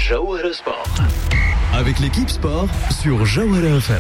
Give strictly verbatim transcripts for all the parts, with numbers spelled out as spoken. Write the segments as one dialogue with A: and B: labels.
A: Jawhara Sport. Avec l'équipe sport sur Jawhara F M.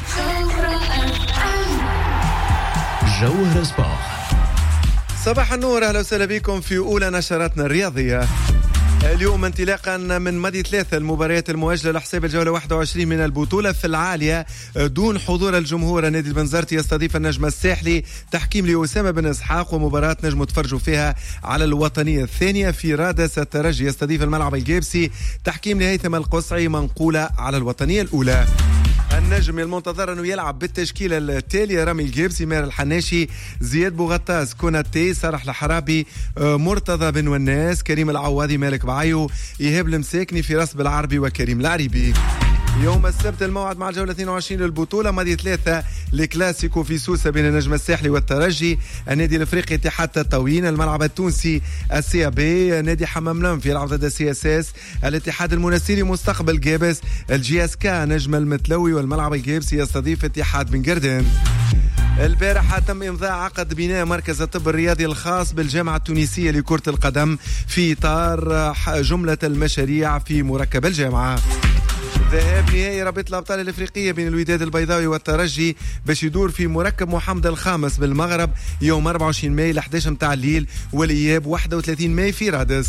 A: Jawhara Sport.
B: صباح النور، أهلا وسهلا بكم في أولى نشراتنا الرياضية. اليوم انطلاقا من ماضي ثلاثة المباريات المؤجلة لحساب الجولة واحد وعشرين من البطولة في العالية دون حضور الجمهور. نادي البنزرتي يستضيف النجم الساحلي، تحكيم لأسامة بن إسحاق، ومباراة نجم تفرجوا فيها على الوطنية الثانية. في رادس الترجي يستضيف الملعب الجابسي، تحكيم لهيثم القصعي، منقولة على الوطنية الأولى. النجم المنتظر أنه يلعب بالتشكيلة التالية: رامي الجابسي، ماهر الحناشي، زياد بوغطاس، كوناتي، سرح الحرابي، مرتضى بن وناس، كريم العوادي، مالك بعيو، إيهاب المساكني، فراس بالعربي، وكريم العريبي. يوم السبت الموعد مع الجولة اثنين وعشرين للبطولة. ماضي ثلاثة الكلاسيكو في سوسة بين النجم الساحلي والترجي. النادي الافريقي اتحاد تطاوين، الملعب التونسي السي بي، نادي حمام لنف يلعب ضد السي اس اس، الاتحاد المنستيري مستقبل جابس، الجي اس كا نجم المتلوي، والملعب الجابسي يستضيف اتحاد بن قردان. البارحة تم إمضاء عقد بناء مركز الطب الرياضي الخاص بالجامعة التونسية لكرة القدم في إطار جملة المشاريع في مركب الجامعة. ذهاب نهائي رابطة الأبطال الإفريقية بين الوداد البيضاوي والترجي باش يدور في مركب محمد الخامس بالمغرب يوم أربعة وعشرين ماي الأحد عشر متاع الليل، والإياب واحد وثلاثين ماي في رادس.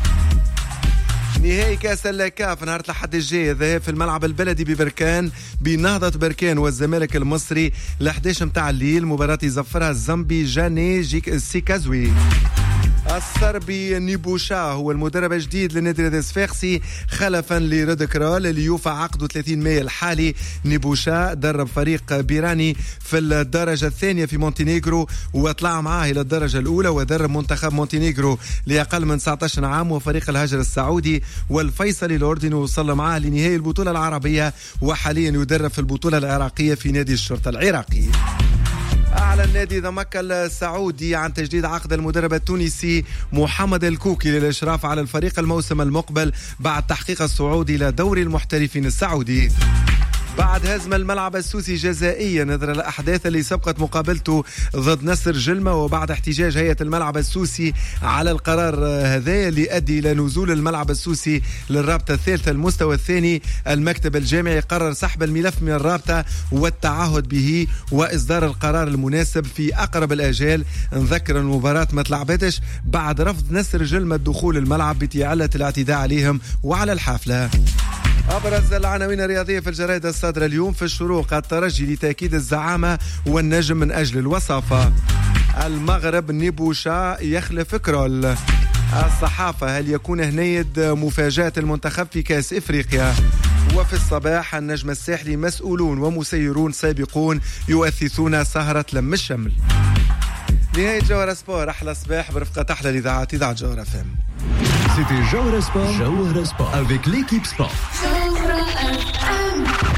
B: نهائي كاس الكاف نهار الأحد الجاي، الذهاب في الملعب البلدي ببركان بنهضة بركان والزمالك المصري الأحد عشر متاع الليل. مباراة يزفرها الزامبي جاني جيك سيكازوي. الصربي نيبوشا هو المدرب الجديد لنادي الصفاقسي خلفا لرد كرال اللي يوفى عقده ثلاثين ماي الحالي. نيبوشا درب فريق بيراني في الدرجة الثانية في مونتينيغرو، وطلع معاه إلى الدرجة الأولى، ودرب منتخب مونتينيغرو لأقل من تسعة عشر عام وفريق الهجر السعودي والفيصلي الأردني، ووصل معاه لنهائي البطولة العربية، وحاليا يدرب في البطولة العراقية في نادي الشرطة العراقي. أعلن نادي ضمك السعودي عن تجديد عقد المدرب التونسي محمد الكوكي للإشراف على الفريق الموسم المقبل بعد تحقيق الصعود إلى دوري المحترفين السعودي. بعد هزم الملعب السوسي جزائيا نظرا للأحداث اللي سبقت مقابلته ضد نصر جلمة، وبعد احتجاج هيئة الملعب السوسي على القرار هذا اللي أدي إلى نزول الملعب السوسي للرابطة الثالثة المستوى الثاني، المكتب الجامعي قرر سحب الملف من الرابطة والتعهد به وإصدار القرار المناسب في أقرب الآجال. نذكر المباراة ما تلعبتش بعد رفض نصر جلمة دخول الملعب بتعلة الاعتداء عليهم وعلى الحافلة. أبرز العناوين الرياضية في الجرائد الصادرة اليوم: في الشروق الترجي لتأكيد الزعامة والنجم من أجل الوصافة. المغرب نيبوشا يخلف كرول. الصحافة: هل يكون هنيد مفاجأة المنتخب في كأس إفريقيا؟ وفي الصباح: النجم الساحلي مسؤولون ومسيرون سابقون يؤثثون سهرة لم الشمل. نهاية جوهرة سبور، أحلى صباح برفقة أحلى الإذاعات إذاعة جوهرة فم.
A: C'était Jawhara Sport. Jawhara Sport avec l'équipe sport.